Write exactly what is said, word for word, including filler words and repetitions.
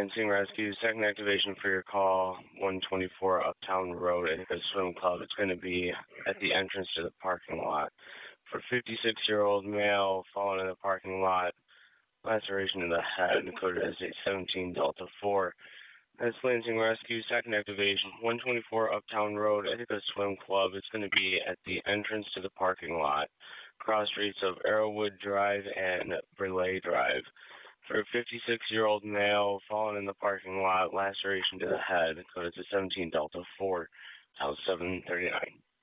Lansing Rescue, second activation for your call, one twenty-four Uptown Road, Ithaca Swim Club. It's going to be at the entrance to the parking lot. For fifty-six-year-old male fallen in the parking lot, laceration in the head, coded as a seventeen Delta four. That's Lansing Rescue, second activation, one twenty-four Uptown Road, Ithaca Swim Club. It's going to be at the entrance to the parking lot, cross streets of Arrowwood Drive and Burleigh Drive. For a fifty-six-year-old male fallen in the parking lot, laceration to the head, code is a seventeen Delta four, house seven thirty-nine.